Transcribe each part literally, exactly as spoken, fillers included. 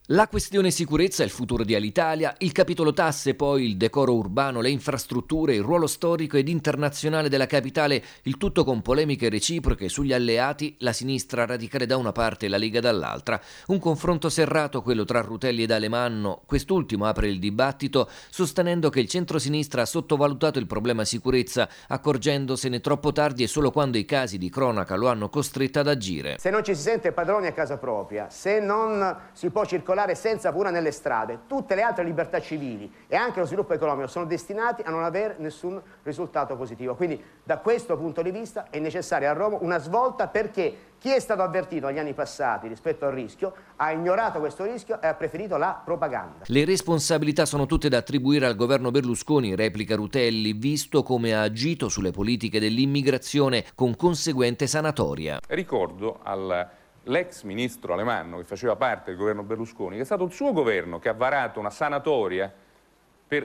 La questione sicurezza, il futuro di Alitalia, il capitolo tasse, poi il decoro urbano, le infrastrutture, il ruolo storico ed internazionale della capitale, il tutto con polemiche reciproche sugli alleati, la sinistra radicale da una parte e la Lega dall'altra. Un confronto serrato quello tra Rutelli ed Alemanno. Quest'ultimo apre il dibattito sostenendo che il centrosinistra ha sottovalutato il problema sicurezza, accorgendosene troppo tardi e solo quando i casi di cronaca lo hanno costretto ad agire. Se non ci si sente padroni a casa propria, se non si può circolare senza paura nelle strade, tutte le altre libertà civili e anche lo sviluppo economico sono destinati a non avere nessun risultato positivo. Quindi da questo punto di vista è necessaria a Roma una svolta, perché chi è stato avvertito negli anni passati rispetto al rischio ha ignorato questo rischio e ha preferito la propaganda. Le responsabilità sono tutte da attribuire al governo Berlusconi, replica Rutelli, visto come ha agito sulle politiche dell'immigrazione con conseguente sanatoria. Ricordo al l'ex ministro Alemanno, che faceva parte del governo Berlusconi, che è stato il suo governo che ha varato una sanatoria per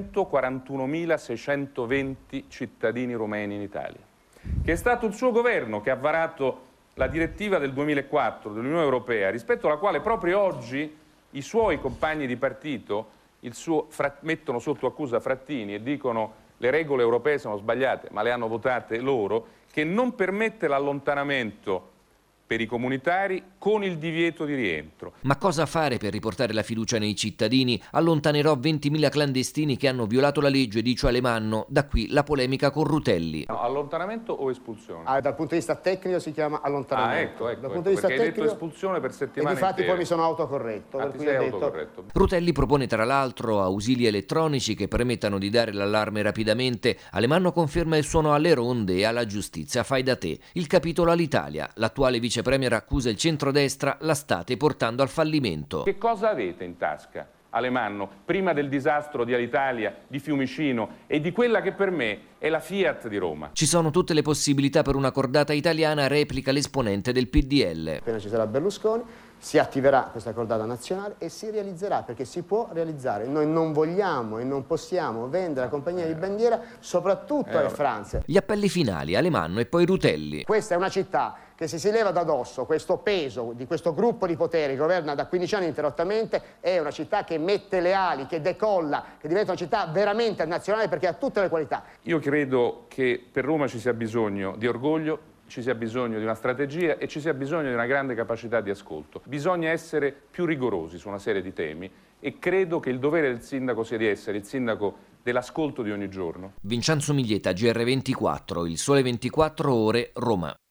centoquarantunomilaseicentoventi cittadini rumeni in Italia, che è stato il suo governo che ha varato la direttiva del duemilaquattro dell'Unione Europea, rispetto alla quale proprio oggi i suoi compagni di partito il suo, fra, mettono sotto accusa Frattini e dicono le regole europee sono sbagliate, ma le hanno votate loro, che non permette l'allontanamento per i comunitari con il divieto di rientro. Ma cosa fare per riportare la fiducia nei cittadini? Allontanerò ventimila clandestini che hanno violato la legge, dice Alemanno. Da qui la polemica con Rutelli. No, allontanamento o espulsione? Ah, dal punto di vista tecnico si chiama allontanamento. Ah, ecco, ecco, dal ecco, punto di vista perché tecnico, hai detto espulsione per settimane e difatti intere. poi mi sono autocorretto. Ah, per ti cui sei ho detto... autocorretto. Rutelli propone tra l'altro ausili elettronici che permettano di dare l'allarme rapidamente. Alemanno conferma il suono alle ronde e alla giustizia fai da te. Il capitolo all'Italia. L'attuale vicepremier accusa il centrodestra, la state portando al fallimento. Che cosa avete in tasca, Alemanno, prima del disastro di Alitalia, di Fiumicino e di quella che per me è la Fiat di Roma? Ci sono tutte le possibilità per una cordata italiana, replica l'esponente del P D L. Appena ci sarà Berlusconi si attiverà questa cordata nazionale e si realizzerà, perché si può realizzare. Noi non vogliamo e non possiamo vendere la compagnia di bandiera soprattutto alle Franze. Gli appelli finali, Alemanno e poi Rutelli. Questa è una città che se si leva da dosso questo peso di questo gruppo di potere che governa da quindici anni ininterrottamente, è una città che mette le ali, che decolla, che diventa una città veramente nazionale perché ha tutte le qualità. Io credo che per Roma ci sia bisogno di orgoglio, ci sia bisogno di una strategia e ci sia bisogno di una grande capacità di ascolto. Bisogna essere più rigorosi su una serie di temi e credo che il dovere del sindaco sia di essere il sindaco dell'ascolto di ogni giorno. Vincenzo Miglietta, G R ventiquattro, Il Sole ventiquattro Ore, Roma.